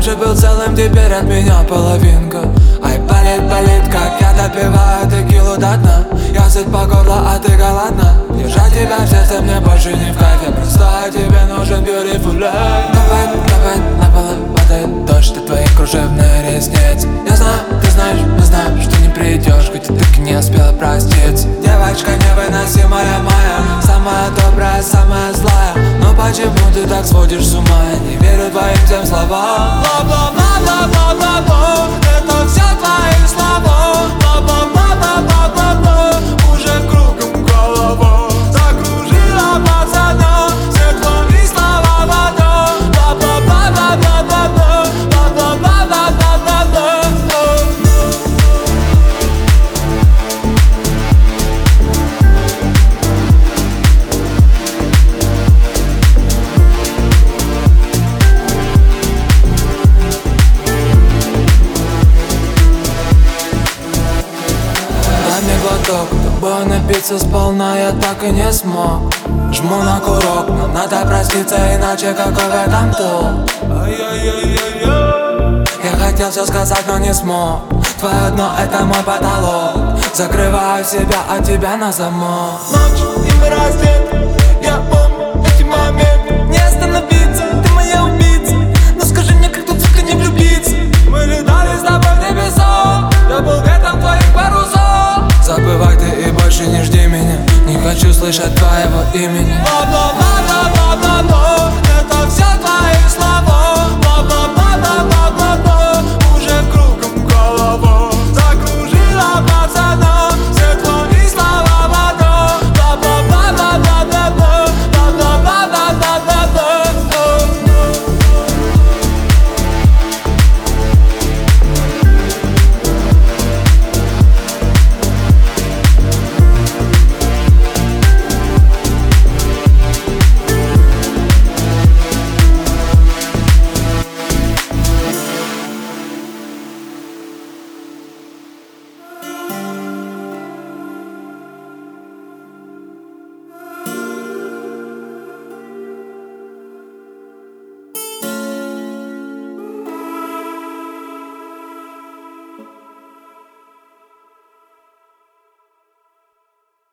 Раньше был целым, теперь от меня половинка. Ай, болит, как я допиваю текилу до дна. Я сыт по горло, а ты голодна. Держать тебя в сердце мне больше не в кайф. Я просто тебе нужен beautiful life. Давай, на полу падает дождь от твоих кружевных ресниц. Я знаю, ты знаешь, мы знаем, что не придешь, хоть ты так и не успела проститься. Девочка невыносимая моя, самая добрая, самая злая. Но почему ты так сводишь с ума? Я не верю твоим всем словам. Бла-бла-бла-бла-бла-бла, это все твои слова. Бла-бла-бла-бла-бла-бла, уже кругом голова закружила пацана. Все твои слова вода. Бла-бла-бла-бла-бла-бла, бла-бла-бла-бла-бла-бла. Тобой напиться сполна я так и не смог. Жму на курок, но надо проститься, иначе какой в этом толк? Я хотел все сказать, но не смог. Твое дно — это мой потолок. Закрываю себя от тебя на замок. Ночь, и мы раздеты, я помню эти моменты. Не остановиться, ты моя убийца. Но скажи мне, как тут, сука, не влюбиться? Мы летали с тобой в небеса. Я был ветром твоих парусов. Забывай ты и больше не жди меня. Не хочу слышать твоего имени. Бла-бла-бла-бла-бла-бла, это все твои слова.